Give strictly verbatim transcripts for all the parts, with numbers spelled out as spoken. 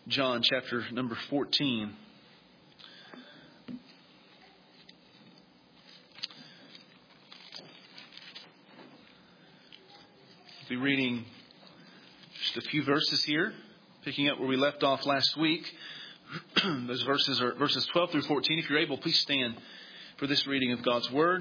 John chapter number fourteen. I'll be reading just a few verses here, picking up where we left off last week. Those verses are verses twelve through fourteen. If you're able, please stand for this reading of God's Word.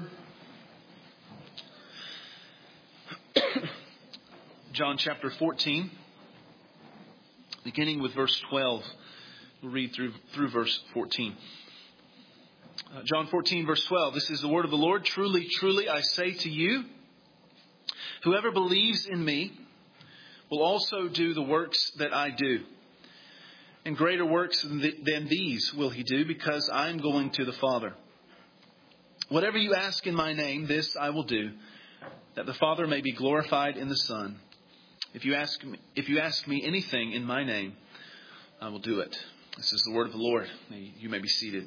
John chapter fourteen, beginning with verse twelve. We'll read through, through verse fourteen. Uh, John fourteen, verse twelve. This is the word of the Lord. Truly, truly, I say to you, whoever believes in me will also do the works that I do. And greater works than these will he do, because I am going to the Father. Whatever you ask in my name, this I will do, that the Father may be glorified in the Son. If you ask me, if you ask me anything in my name, I will do it. This is the word of the Lord. You may be seated.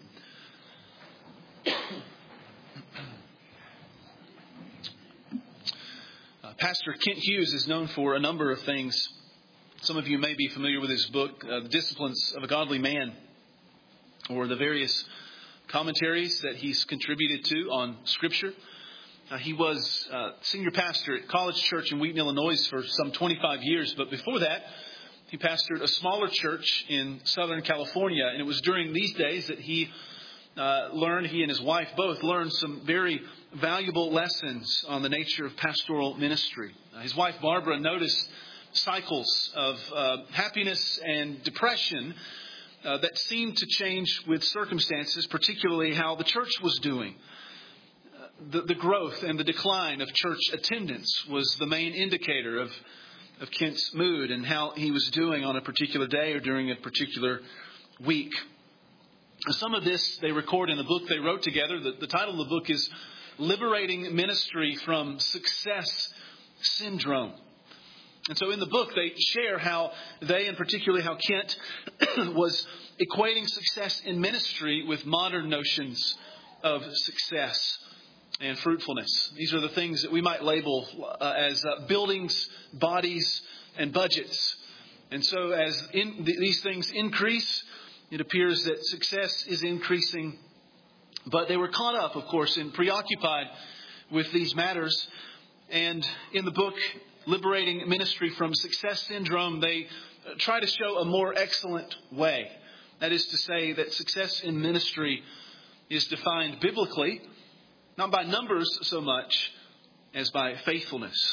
Uh, Pastor Kent Hughes is known for a number of things. Some of you may be familiar with his book, uh, The Disciplines of a Godly Man, or the various commentaries that he's contributed to on Scripture. Uh, he was uh, senior pastor at College Church in Wheaton, Illinois for some twenty-five years. But before that, he pastored a smaller church in Southern California. And it was during these days that he uh, learned, he and his wife both learned some very valuable lessons on the nature of pastoral ministry. Uh, his wife, Barbara, noticed cycles of uh, happiness and depression uh, that seemed to change with circumstances, particularly how the church was doing. Uh, the, the growth and the decline of church attendance was the main indicator of, of Kent's mood and how he was doing on a particular day or during a particular week. Some of this they record in the book they wrote together. The, the title of the book is Liberating Ministry from Success Syndrome. And so in the book, they share how they, and particularly how Kent, was equating success in ministry with modern notions of success and fruitfulness. These are the things that we might label uh, as uh, buildings, bodies, and budgets. And so as in, th- these things increase, it appears that success is increasing. But they were caught up, of course, and preoccupied with these matters. And in the book, Liberating Ministry from Success Syndrome, they try to show a more excellent way. That is to say that success in ministry is defined biblically, not by numbers so much as by faithfulness.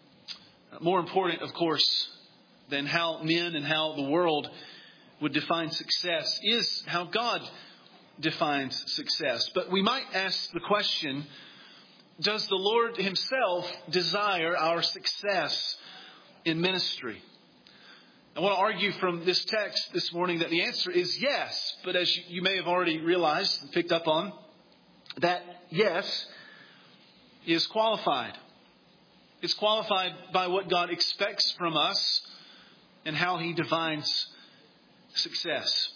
More important, of course, than how men and how the world would define success is how God defines success. But we might ask the question, does the Lord Himself desire our success in ministry? I want to argue from this text this morning that the answer is yes. But as you may have already realized and picked up on, that yes is qualified. It's qualified by what God expects from us and how He defines success.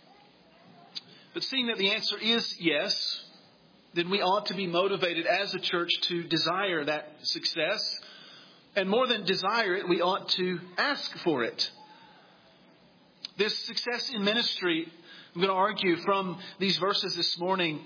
But seeing that the answer is yes, then we ought to be motivated as a church to desire that success. And more than desire it, we ought to ask for it. This success in ministry, I'm going to argue from these verses this morning,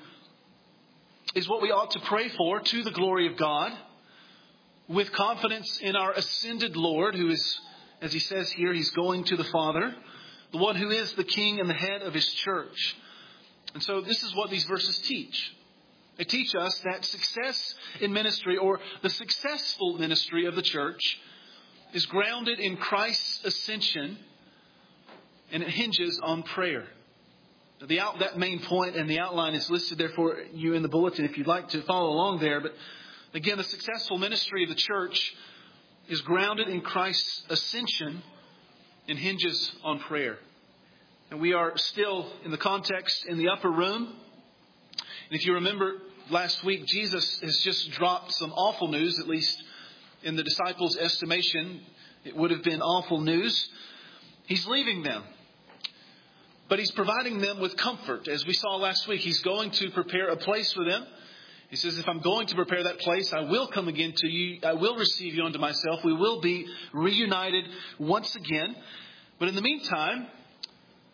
is what we ought to pray for to the glory of God, with confidence in our ascended Lord, who is, as He says here, He's going to the Father, the one who is the King and the head of His church. And so this is what these verses teach. They teach us that success in ministry, or the successful ministry of the church, is grounded in Christ's ascension, and it hinges on prayer. The out, that main point and the outline is listed there for you in the bulletin if you'd like to follow along there. But again, the successful ministry of the church is grounded in Christ's ascension and hinges on prayer. And we are still in the context in the upper room. And if you remember last week, Jesus has just dropped some awful news, at least in the disciples' estimation. It would have been awful news. He's leaving them. But He's providing them with comfort. As we saw last week, He's going to prepare a place for them. He says, if I'm going to prepare that place, I will come again to you. I will receive you unto myself. We will be reunited once again. But in the meantime,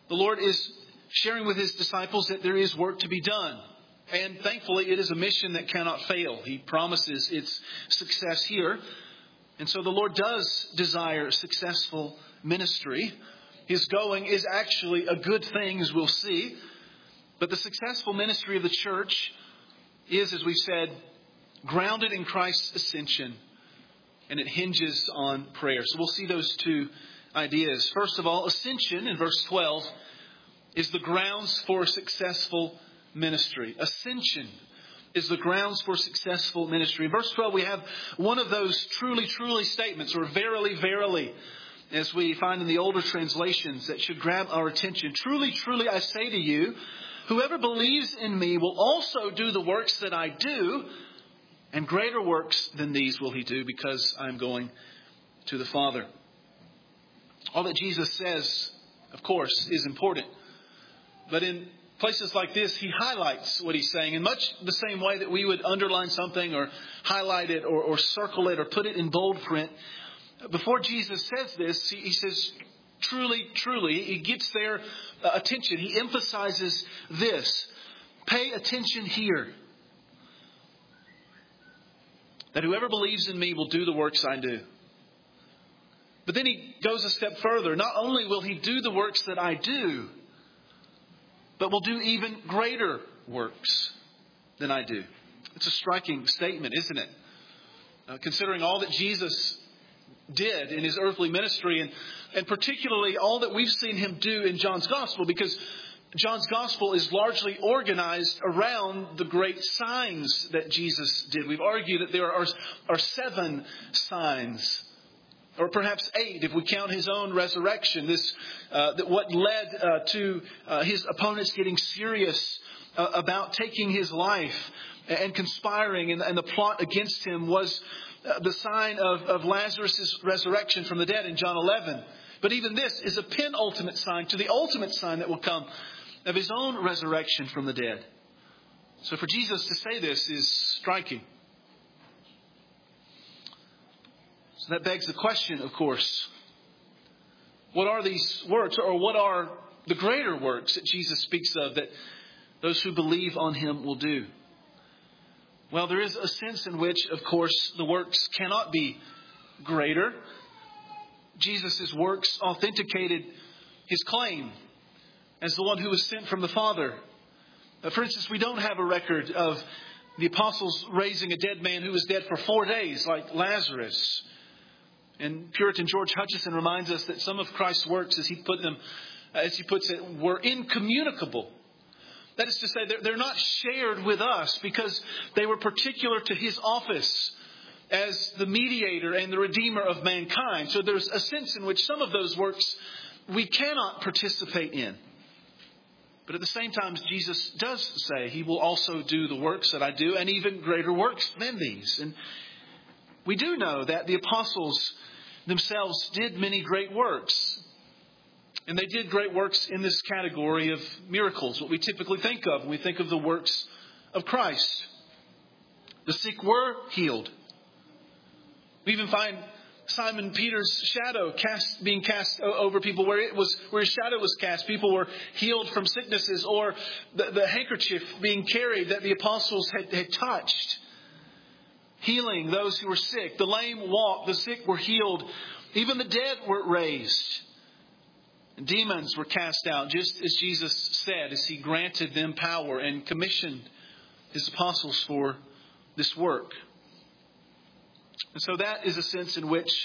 The Lord is sharing with His disciples that there is work to be done. And thankfully, it is a mission that cannot fail. He promises its success here. And so the Lord does desire successful ministry. His going is actually a good thing, as we'll see. But the successful ministry of the church is, as we've said, grounded in Christ's ascension. And it hinges on prayer. So we'll see those two ideas. First of all, ascension in verse twelve is the grounds for successful ministry. Ascension is the grounds for successful ministry. In verse twelve, we have one of those truly, truly statements, or verily, verily, as we find in the older translations, that should grab our attention. Truly, truly, I say to you, whoever believes in me will also do the works that I do, and greater works than these will he do, because I'm going to the Father. All that Jesus says, of course, is important. But in places like this, he highlights what he's saying in much the same way that we would underline something or highlight it or, or circle it or put it in bold print. Before Jesus says this, he, he says, truly, truly, he gets their uh, attention. He emphasizes this. Pay attention here. That whoever believes in me will do the works I do. But then he goes a step further. Not only will he do the works that I do, but will do even greater works than I do. It's a striking statement, isn't it? Uh, considering all that Jesus did in his earthly ministry, and, and particularly all that we've seen him do in John's Gospel, because John's Gospel is largely organized around the great signs that Jesus did. We've argued that there are, are seven signs, or perhaps eight if we count his own resurrection. This, uh, that what led uh, to uh, his opponents getting serious uh, about taking his life and conspiring, and, and the plot against him was uh, the sign of, of Lazarus' resurrection from the dead in John eleven. But even this is a penultimate sign to the ultimate sign that will come of his own resurrection from the dead. So for Jesus to say this is striking. So that begs the question, of course, what are these works, or what are the greater works that Jesus speaks of that those who believe on him will do? Well, there is a sense in which, of course, the works cannot be greater. Jesus' works authenticated his claim as the one who was sent from the Father. For instance, we don't have a record of the apostles raising a dead man who was dead for four days, like Lazarus. And Puritan George Hutcheson reminds us that some of Christ's works, as he put them, as he puts it, were incommunicable. That is to say, they're, they're not shared with us because they were particular to his office as the mediator and the redeemer of mankind. So there's a sense in which some of those works we cannot participate in. But at the same time, Jesus does say he will also do the works that I do, and even greater works than these. And we do know that the apostles themselves did many great works. And they did great works in this category of miracles, what we typically think of when we think of the works of Christ. The sick were healed. We even find Simon Peter's shadow cast, being cast over people. Where it was, where his shadow was cast, people were healed from sicknesses, or the, the handkerchief being carried that the apostles had, had touched, healing those who were sick. The lame walked, the sick were healed, even the dead were raised. And demons were cast out, just as Jesus said, as he granted them power and commissioned his apostles for this work. And so that is a sense in which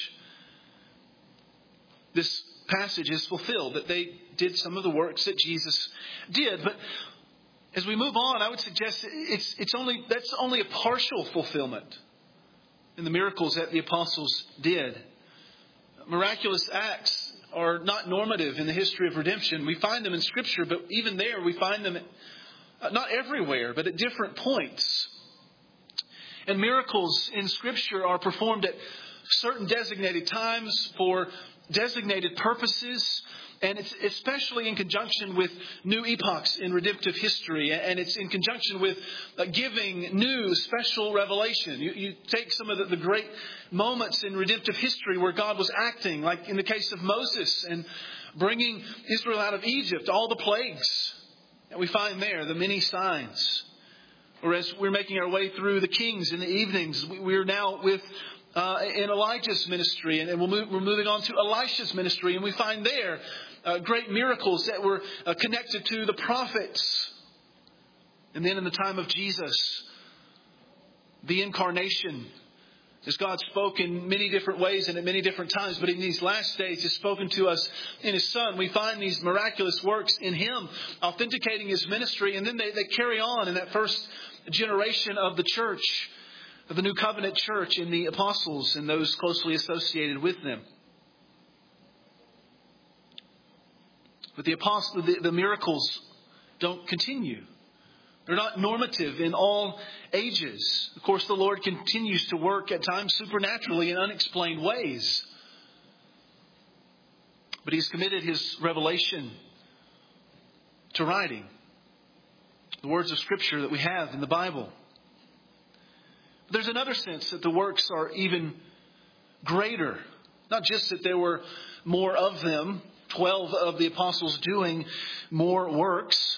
this passage is fulfilled, that they did some of the works that Jesus did. But as we move on, I would suggest it's it's only that's only a partial fulfillment in the miracles that the apostles did. Miraculous acts are not normative in the history of redemption. We find them in Scripture, but even there we find them at, not everywhere, but at different points. And miracles in Scripture are performed at certain designated times for designated purposes. And it's especially in conjunction with new epochs in redemptive history. And it's in conjunction with giving new special revelation. You, you take some of the, the great moments in redemptive history where God was acting, like in the case of Moses and bringing Israel out of Egypt, all the plagues that we find there, the many signs. Or as we're making our way through the Kings in the evenings, we're now with uh, in Elijah's ministry, and we'll move, we're moving on to Elisha's ministry, and we find there uh, great miracles that were uh, connected to the prophets. And then in the time of Jesus, the incarnation, as God spoke in many different ways and at many different times, but in these last days has spoken to us in His Son. We find these miraculous works in Him, authenticating His ministry, and then they, they carry on in that first generation of the church, of the New Covenant church, in the apostles and those closely associated with them. But the apostle, the, the miracles don't continue. They're not normative in all ages. Of course, the Lord continues to work at times supernaturally in unexplained ways. But He's committed His revelation to writing the words of Scripture that we have in the Bible. But there's another sense that the works are even greater. Not just that there were more of them, twelve of the apostles doing more works,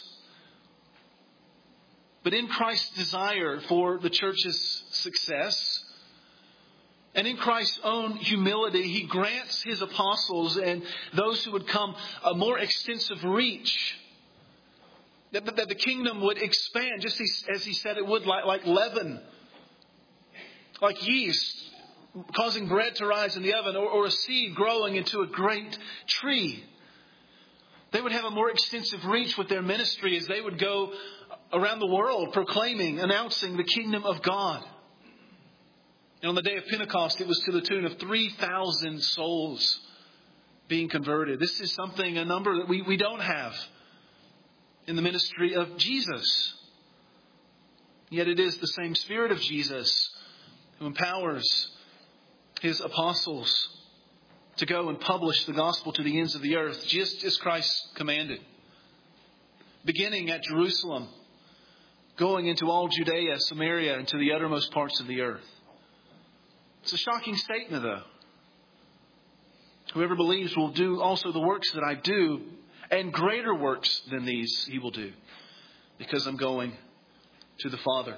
but in Christ's desire for the church's success, and in Christ's own humility, He grants His apostles and those who would come a more extensive reach. That, that the kingdom would expand, just as He said it would, like, like leaven, like yeast, causing bread to rise in the oven, or, or a seed growing into a great tree. They would have a more extensive reach with their ministry as they would go around the world proclaiming, announcing the kingdom of God. And on the day of Pentecost, it was to the tune of three thousand souls being converted. This is something, a number that we, we don't have in the ministry of Jesus. Yet it is the same Spirit of Jesus who empowers His apostles to go and publish the gospel to the ends of the earth, just as Christ commanded. Beginning at Jerusalem, going into all Judea, Samaria, and to the uttermost parts of the earth. It's a shocking statement, though. Whoever believes will do also the works that I do, and greater works than these He will do, because I'm going to the Father.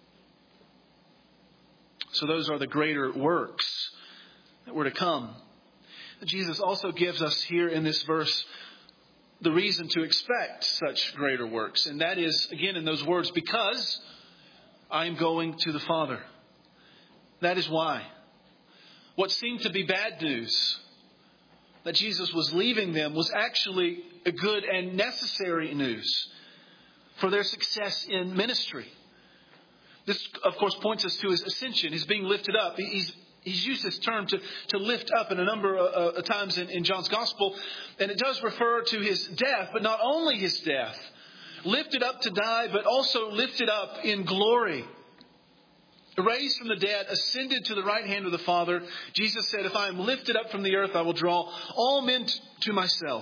So those are the greater works that were to come. Jesus also gives us here in this verse the reason to expect such greater works. And that is, again, in those words, because I am going to the Father. That is why. What seemed to be bad news, that Jesus was leaving them, was actually a good and necessary news for their success in ministry. This, of course, points us to His ascension, His being lifted up. He's He's used this term to, to lift up in a number of uh, times in, in John's Gospel. And it does refer to His death, but not only His death. Lifted up to die, but also lifted up in glory. Raised from the dead, ascended to the right hand of the Father. Jesus said, if I am lifted up from the earth, I will draw all men t- to myself.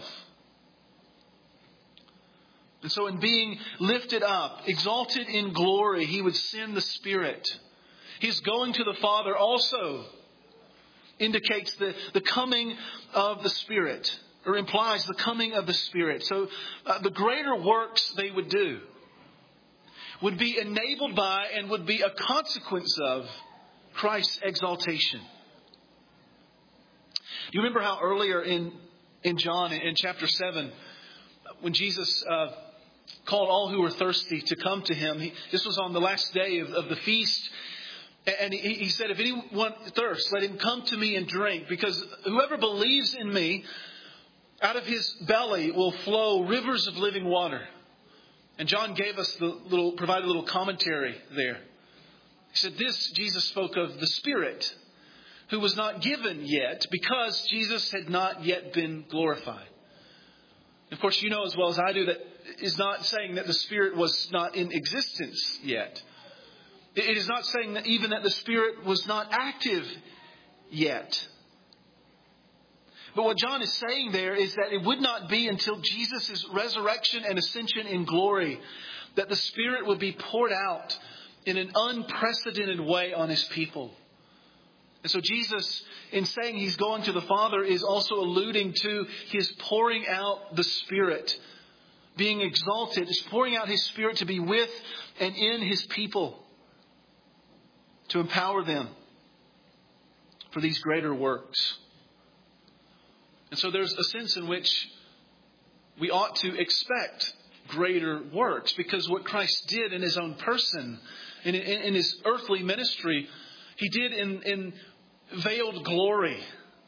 And so in being lifted up, exalted in glory, He would send the Spirit. His going to the Father also indicates the, the coming of the Spirit, or implies the coming of the Spirit. So uh, the greater works they would do would be enabled by and would be a consequence of Christ's exaltation. Do you remember how earlier in, in John, in, in chapter seven, when Jesus uh, called all who were thirsty to come to Him, he, this was on the last day of, of the feast. And he, he said, if anyone thirsts, let him come to me and drink, because whoever believes in me, out of his belly will flow rivers of living water. And John gave us the little, provided a little commentary there. He said, this Jesus spoke of the Spirit, who was not given yet, because Jesus had not yet been glorified. Of course, you know as well as I do that is not saying that the Spirit was not in existence yet. It is not saying that even that the Spirit was not active yet. But what John is saying there is that it would not be until Jesus' resurrection and ascension in glory that the Spirit would be poured out in an unprecedented way on His people. And so Jesus, in saying He's going to the Father, is also alluding to His pouring out the Spirit, being exalted. He's pouring out His Spirit to be with and in His people, to empower them for these greater works. And so there's a sense in which we ought to expect greater works, because what Christ did in His own person, in, in, in His earthly ministry, He did in, in veiled glory.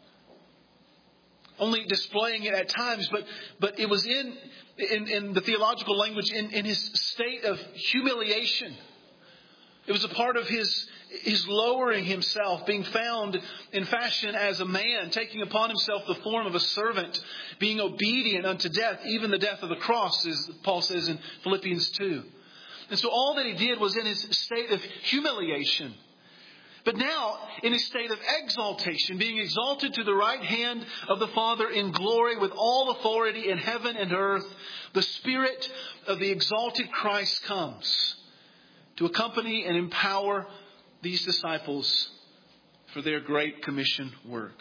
Only displaying it at times, but but it was in, in, in the theological language, in, in His state of humiliation. It was a part of His His lowering Himself, being found in fashion as a man, taking upon Himself the form of a servant, being obedient unto death, even the death of the cross, as Paul says in Philippians two. And so all that He did was in His state of humiliation. But now, in His state of exaltation, being exalted to the right hand of the Father in glory with all authority in heaven and earth, the Spirit of the exalted Christ comes to accompany and empower these disciples for their great commission work.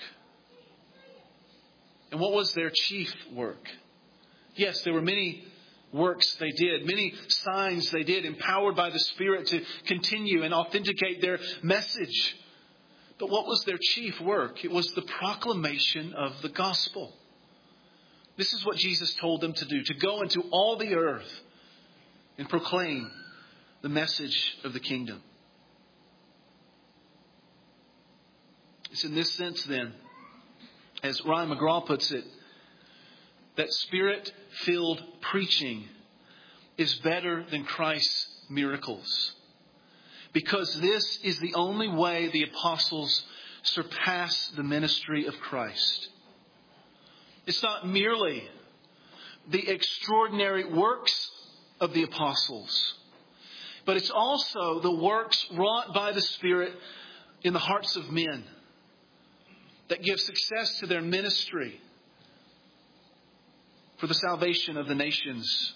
And what was their chief work? Yes, there were many works they did, many signs they did, empowered by the Spirit to continue and authenticate their message. But what was their chief work? It was the proclamation of the gospel. This is what Jesus told them to do, to go into all the earth and proclaim the message of the kingdom. It's in this sense, then, as Ryan McGraw puts it, that Spirit-filled preaching is better than Christ's miracles. Because this is the only way the apostles surpass the ministry of Christ. It's not merely the extraordinary works of the apostles, but it's also the works wrought by the Spirit in the hearts of men that give success to their ministry for the salvation of the nations.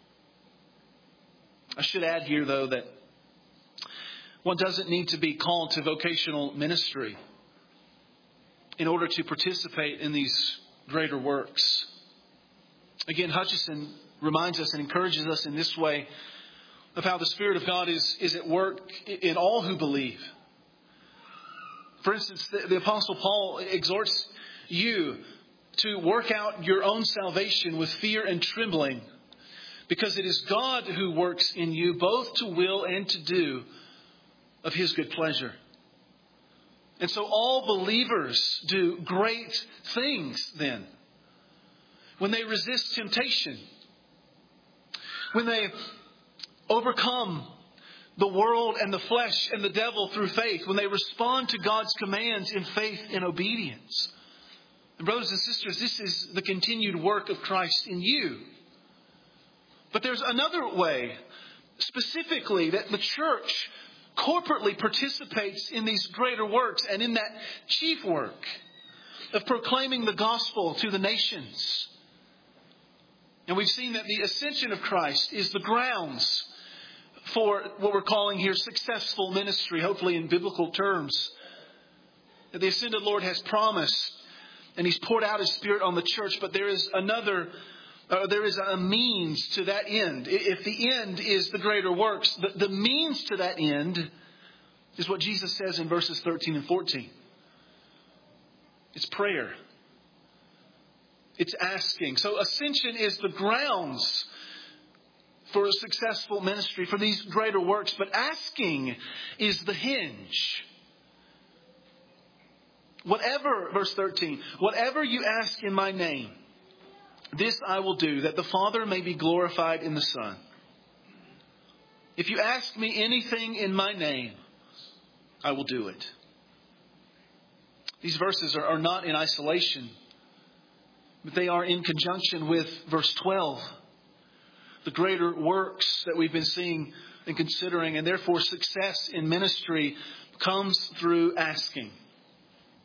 I should add here, though, that one doesn't need to be called to vocational ministry in order to participate in these greater works. Again, Hutcheson reminds us and encourages us in this way of how the Spirit of God is, is at work in all who believe. For instance, the, the Apostle Paul exhorts you to work out your own salvation with fear and trembling, because it is God who works in you both to will and to do of His good pleasure. And so all believers do great things then. When they resist temptation, when they overcome the world and the flesh and the devil through faith, when they respond to God's commands in faith and obedience. And brothers and sisters, this is the continued work of Christ in you. But there's another way, specifically, that the church corporately participates in these greater works and in that chief work of proclaiming the gospel to the nations. And we've seen that the ascension of Christ is the grounds for what we're calling here successful ministry, hopefully in biblical terms. That the ascended Lord has promised, and He's poured out His Spirit on the church, but there is another, uh, there is a means to that end. If the end is the greater works, the, the means to that end is what Jesus says in verses thirteen and fourteen. It's prayer. It's asking. So ascension is the grounds for a successful ministry, for these greater works. But asking is the hinge. Whatever, verse thirteen, whatever you ask in my name, this I will do, that the Father may be glorified in the Son. If you ask me anything in my name, I will do it. These verses are, are not in isolation, but they are in conjunction with verse twelve. The greater works that we've been seeing and considering, and therefore success in ministry comes through asking.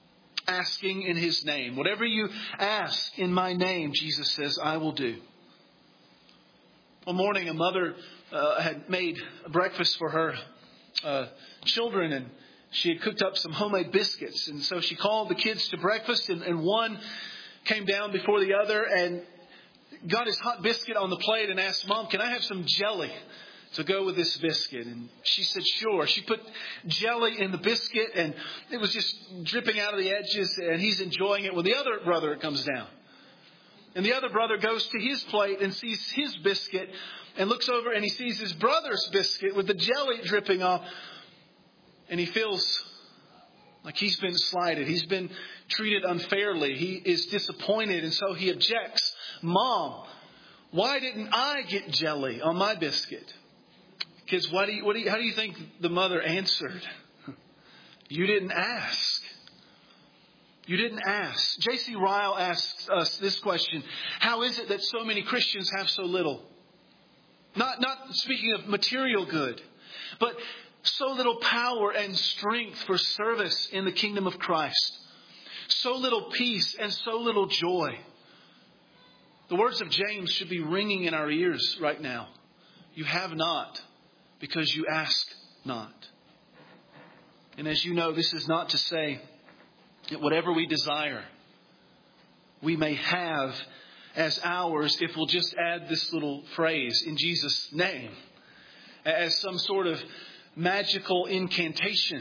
asking in His name. Whatever you ask in my name, Jesus says, I will do. One morning, a mother uh, had made breakfast for her uh, children, and she had cooked up some homemade biscuits. And so she called the kids to breakfast, and, and one came down before the other and got his hot biscuit on the plate and asked, Mom, can I have some jelly to go with this biscuit? And she said, sure. She put jelly in the biscuit, and it was just dripping out of the edges, and he's enjoying it when the other brother comes down. And the other brother goes to his plate and sees his biscuit and looks over and he sees his brother's biscuit with the jelly dripping off. And he feels like he's been slighted. He's been treated unfairly. He is disappointed. And so he objects. Mom, why didn't I get jelly on my biscuit? Kids, why do you, what do you, how do you think the mother answered? You didn't ask. You didn't ask. J C Ryle asks us this question. How is it that so many Christians have so little? Not, not speaking of material good, but so little power and strength for service in the kingdom of Christ. So little peace and so little joy. The words of James should be ringing in our ears right now. You have not because you ask not. And as you know, this is not to say that whatever we desire, we may have as ours if we'll just add this little phrase, in Jesus' name, as some sort of magical incantation.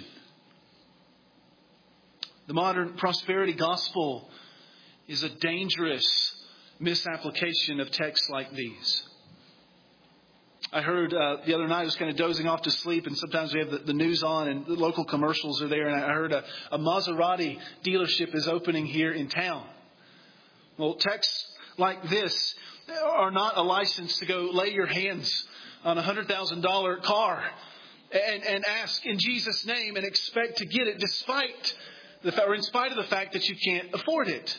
The modern prosperity gospel is a dangerous misapplication of texts like these. I heard uh, the other night, I was kind of dozing off to sleep, and sometimes we have the, the news on and the local commercials are there, and I heard a, a Maserati dealership is opening here in town. Well, texts like this are not a license to go lay your hands on a one hundred thousand dollars car and, and ask in Jesus' name and expect to get it despite the or in spite of the fact that you can't afford it.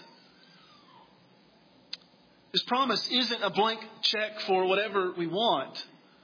This promise isn't a blank check for whatever we want.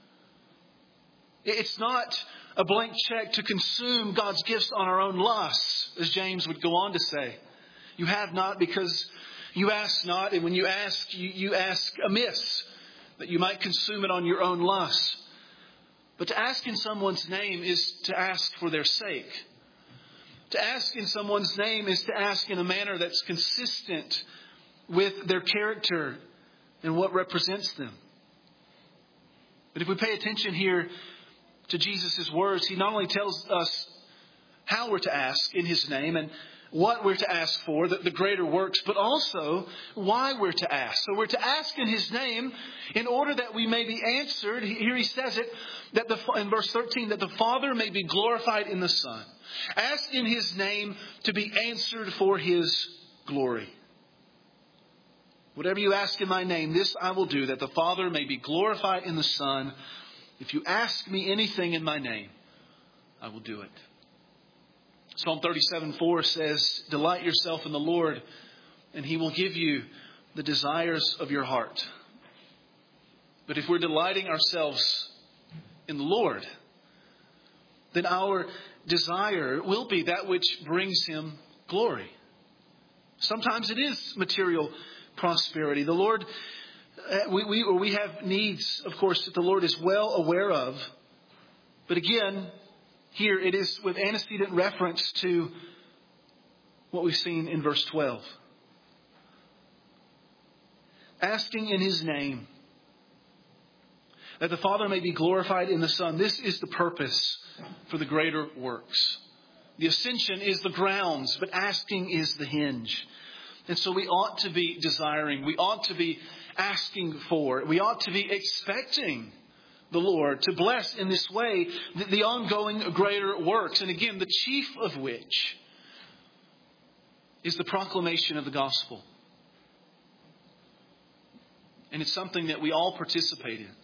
It's not a blank check to consume God's gifts on our own lusts, as James would go on to say. You have not because you ask not, and when you ask, you, you ask amiss, that you might consume it on your own lusts. But to ask in someone's name is to ask for their sake. To ask in someone's name is to ask in a manner that's consistent with their character and what represents them. But if we pay attention here to Jesus' words, He not only tells us how we're to ask in His name and what we're to ask for, the, the greater works, but also why we're to ask. So we're to ask in His name in order that we may be answered. Here He says it that the, in verse thirteen, that the Father may be glorified in the Son. Ask in His name to be answered for His glory. Whatever you ask in my name, this I will do, that the Father may be glorified in the Son. If you ask me anything in my name, I will do it. Psalm thirty-seven four says, delight yourself in the Lord, and He will give you the desires of your heart. But if we're delighting ourselves in the Lord, then our desire will be that which brings Him glory. Sometimes it is material prosperity. The Lord, we, we, we have needs, of course, that the Lord is well aware of. But again, here it is with antecedent reference to what we've seen in verse twelve. Asking in His name, that the Father may be glorified in the Son. This is the purpose for the greater works. The ascension is the grounds, but asking is the hinge. And so we ought to be desiring, we ought to be asking for, we ought to be expecting the Lord to bless in this way the, the ongoing greater works. And again, the chief of which is the proclamation of the gospel. And it's something that we all participate in.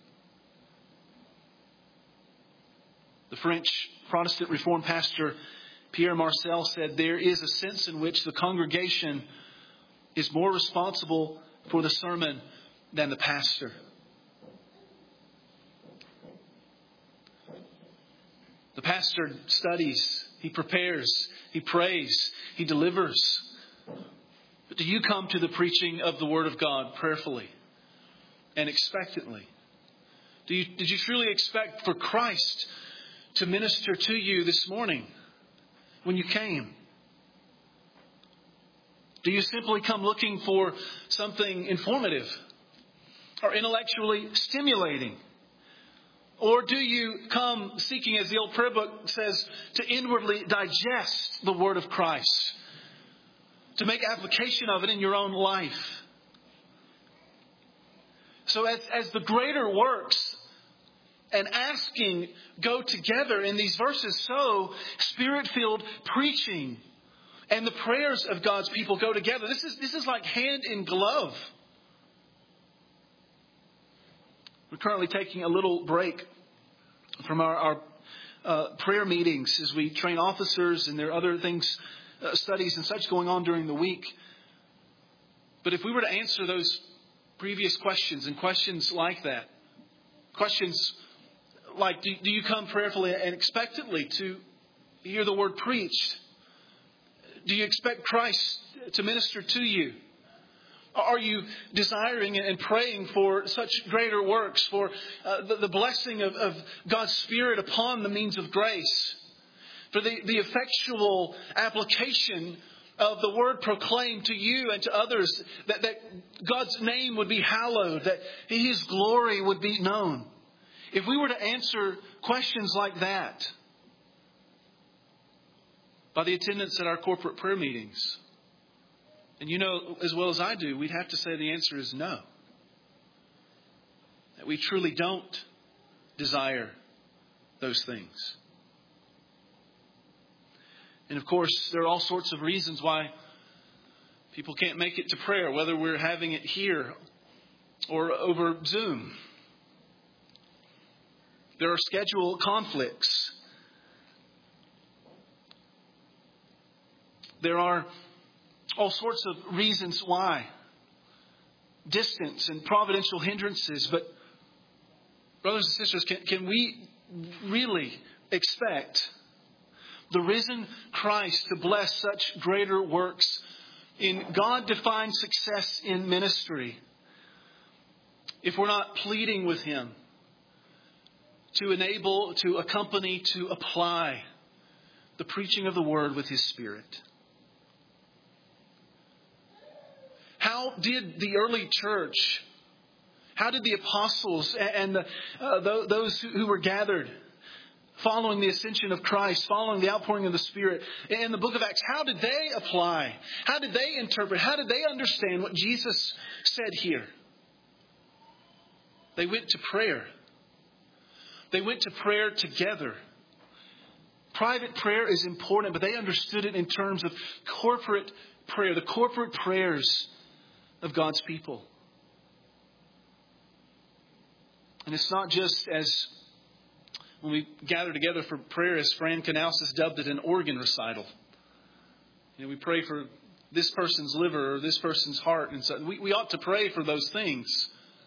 The French Protestant Reformed pastor Pierre Marcel said, there is a sense in which the congregation is more responsible for the sermon than the pastor. The pastor studies, he prepares, he prays, he delivers. Do you come to the preaching of the Word of God prayerfully and expectantly? Do you, did you truly expect for Christ to minister to you this morning when you came? Do you simply come looking for something informative or intellectually stimulating? Or do you come seeking, as the old prayer book says, to inwardly digest the Word of Christ, to make application of it in your own life? So as, as the greater works and asking go together in these verses, so Spirit-filled preaching and the prayers of God's people go together. This is, this is like hand in glove. We're currently taking a little break from our, our uh, prayer meetings as we train officers, and there are other things, uh, studies and such going on during the week. But if we were to answer those previous questions and questions like that, questions like, do, do you come prayerfully and expectantly to hear the word preached? Do you expect Christ to minister to you? Are you desiring and praying for such greater works, for uh, the, the blessing of, of God's Spirit upon the means of grace, for the, the effectual application of the word proclaimed to you and to others, that, that God's name would be hallowed, that His glory would be known? If we were to answer questions like that by the attendance at our corporate prayer meetings, and you know as well as I do, we'd have to say the answer is no. That we truly don't desire those things. And of course, there are all sorts of reasons why people can't make it to prayer, whether we're having it here or over Zoom. There are schedule conflicts. There are all sorts of reasons why. Distance and providential hindrances. But brothers and sisters, can, can we really expect the risen Christ to bless such greater works in God-defined success in ministry if we're not pleading with Him to enable, to accompany, to apply the preaching of the Word with His Spirit? How did the early church, how did the apostles and the, uh, those who were gathered following the ascension of Christ, following the outpouring of the Spirit in the book of Acts, how did they apply? How did they interpret? How did they understand what Jesus said here? They went to prayer. They went to prayer together. Private prayer is important, but they understood it in terms of corporate prayer, the corporate prayers of God's people. And it's not just as when we gather together for prayer, as Fran Canals has dubbed it, an organ recital. You know, we pray for this person's liver or this person's heart, and so we, we ought to pray for those things.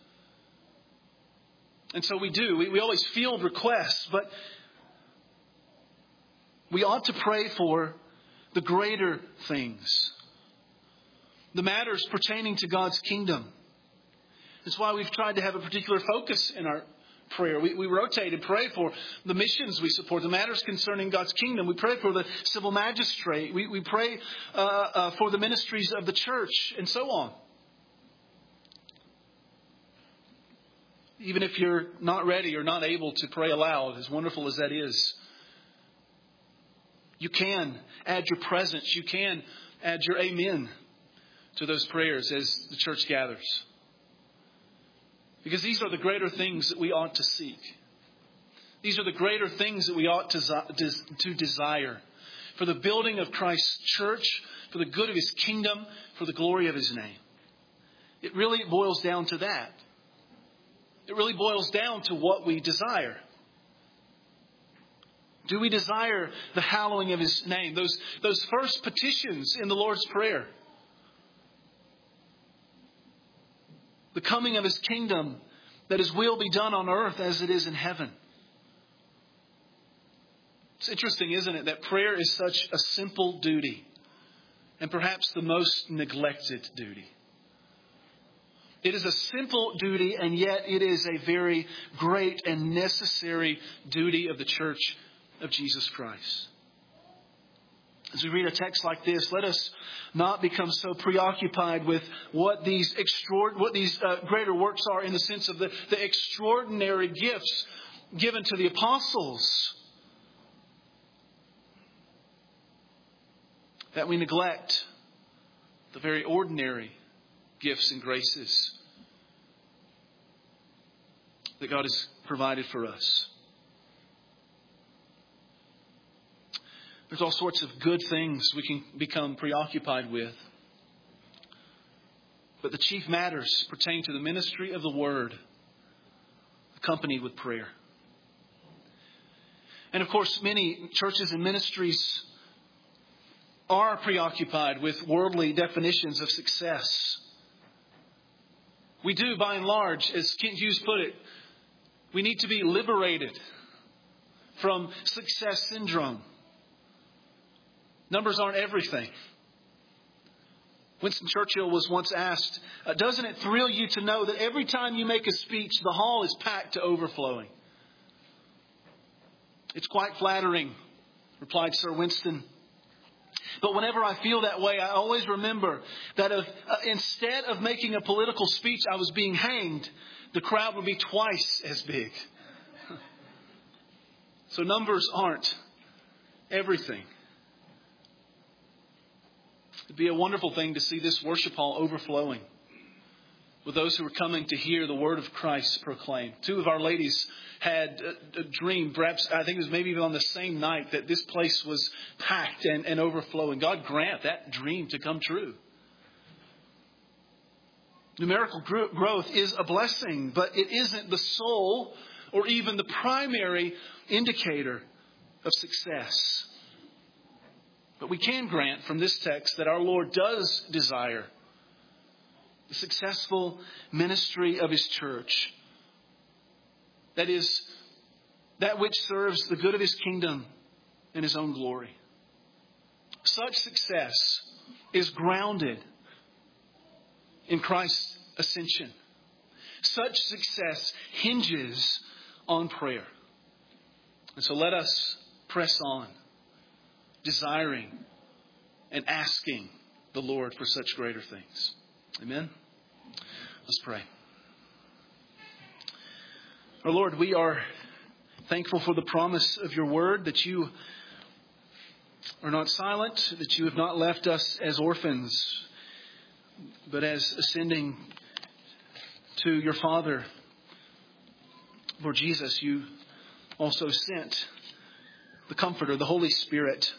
And so we do. We, we always field requests, but we ought to pray for the greater things, the matters pertaining to God's kingdom. That's why we've tried to have a particular focus in our prayer. We, we rotate and pray for the missions we support, the matters concerning God's kingdom. We pray for the civil magistrate. We, we pray uh, uh, for the ministries of the church, and so on. Even if you're not ready or not able to pray aloud, as wonderful as that is, you can add your presence. You can add your amen to those prayers as the church gathers. Because these are the greater things that we ought to seek. These are the greater things that we ought to, to desire. For the building of Christ's church, for the good of His kingdom, for the glory of His name. It really boils down to that. It really boils down to what we desire. Do we desire the hallowing of His name? Those, those first petitions in the Lord's Prayer. The coming of His kingdom, that His will be done on earth as it is in heaven. It's interesting, isn't it, that prayer is such a simple duty. and perhaps the most neglected duty. It is a simple duty, and yet it is a very great and necessary duty of the Church of Jesus Christ. As we read a text like this, let us not become so preoccupied with what these extraord- what these uh, greater works are in the sense of the, the extraordinary gifts given to the apostles, that we neglect the very ordinary gifts and graces that God has provided for us. There's all sorts of good things we can become preoccupied with. But the chief matters pertain to the ministry of the Word, accompanied with prayer. And of course, many churches and ministries are preoccupied with worldly definitions of success. We do, by and large, as Kent Hughes put it, we need to be liberated from success syndrome. Numbers aren't everything. Winston Churchill was once asked, uh, doesn't it thrill you to know that every time you make a speech, the hall is packed to overflowing? It's quite flattering, replied Sir Winston. But whenever I feel that way, I always remember that if, uh, instead of making a political speech, I was being hanged, the crowd would be twice as big. So numbers aren't everything. It'd be a wonderful thing to see this worship hall overflowing with those who are coming to hear the word of Christ proclaimed. Two of our ladies had a, a dream, perhaps I think it was maybe even on the same night, that this place was packed and, and overflowing. God grant that dream to come true. Numerical growth is a blessing, but it isn't the sole or even the primary indicator of success. But we can grant from this text that our Lord does desire the successful ministry of His church. That is, that which serves the good of His kingdom and His own glory. Such success is grounded in Christ's ascension. Such success hinges on prayer. And so let us press on, desiring and asking the Lord for such greater things. Amen? Let's pray. Our Lord, we are thankful for the promise of your word, that you are not silent, that you have not left us as orphans, but as ascending to your Father. Lord Jesus, you also sent the Comforter, the Holy Spirit.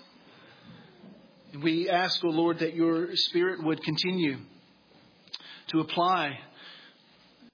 And we ask, O Lord, that your Spirit would continue to apply